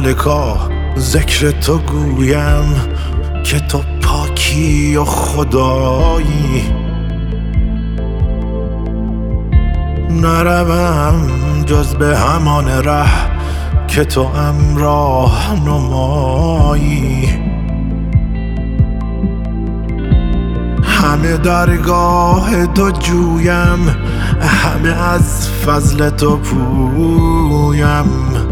ملکا ذکر تو گویم که تو پاکی و خدایی. نروم جز به همان ره که تو راه نمایی. همه درگاه تو جویم، همه از فضل تو پویم.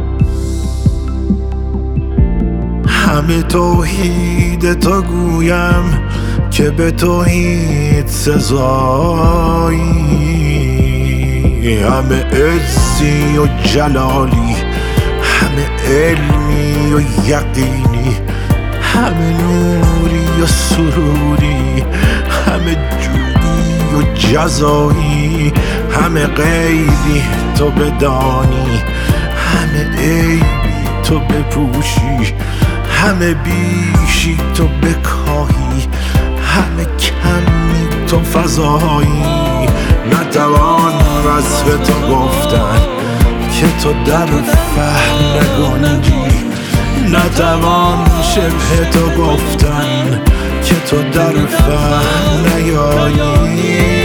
همه توحید تو گویم که به توحید سزایی. همه عزی و جلالی، همه علمی و یقینی، همه نوری و سروری، همه جودی و جزایی. همه غیبی تو بدانی، همه عیبی تو بپوشی، همه بیشی تو بکاهی، همه کمی تو فضایی. نتوان وصف تو گفتن که تو در فهم نگنجی، نتوان شبه تو گفتن که تو در فهم نیایی.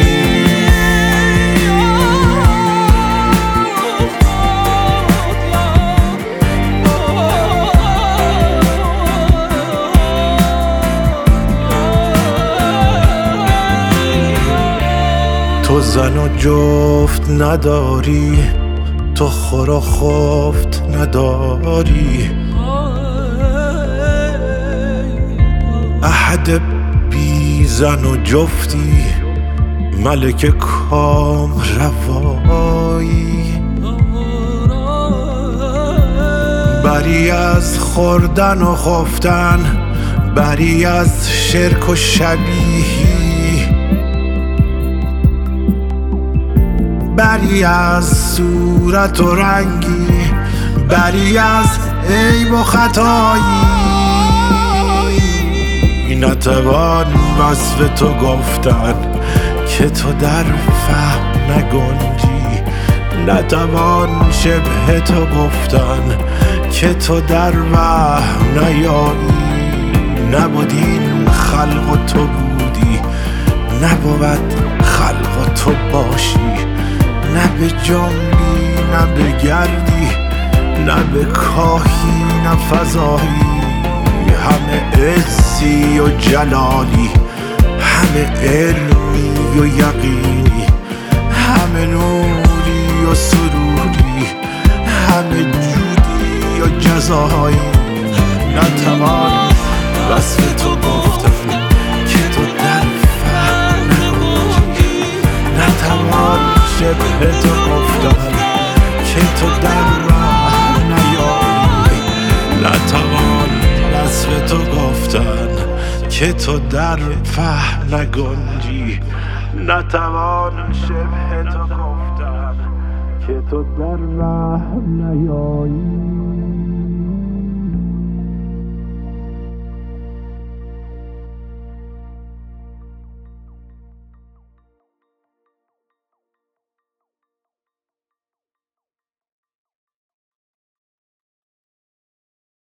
تو زن و جفت نداری، تو خور و خفت نداری. احد بی زن و جفتی، ملک کام روایی. بری از خوردن و خفتن، بری از شرک و شبیهی، بری از صورت و رنگی، بری از عیب و خطایی. نتوان وصف تو گفتن که تو در فهم نگنجی، نتوان شبه تو گفتن که تو در وهم نیایی. نبود این خلق و تو بودی، نبود خلق و تو باشی. نه به جنبی نه به گردی، نه به کاهی نه فضایی. همه عزی و جلالی، همه علمی و یقینی، همه نوری و سروری، همه جودی و جزایی. نتوان وصف تو گفتن که تو در فهم نگنجی، نتوان شبه تو گفتن که تو در راه نیایی. نتوان وصف تو گفتن که تو در فهم نگنجی، نتوان شبه تو گفتن که تو در وهم نیایی.